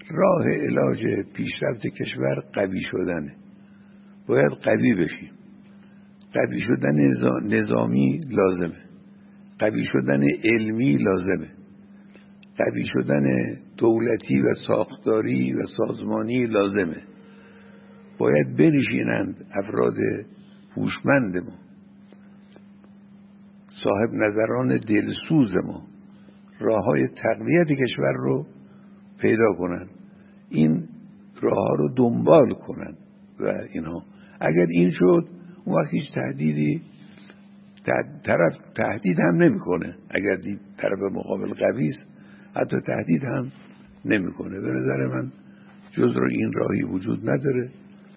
راه علاج پیشرفت کشور قوی شدنه. باید قوی بشیم. قوی شدن نظامی لازمه، قوی شدن علمی لازمه، قوی شدن دولتی و ساختاری و سازمانی لازمه. باید بنشینند افراد هوشمند ما، صاحب نظران دلسوز ما، راههای تقویت کشور رو پیدا کنن، این راه رو دنبال کنن و اینها. اگر این شد اون وقت هیچ تهدیدی طرف تهدید هم نمیکنه. اگر طرف مقابل قوی است حتی تهدید هم نمیکنه. به نظر من جز رو این راهی وجود نداره.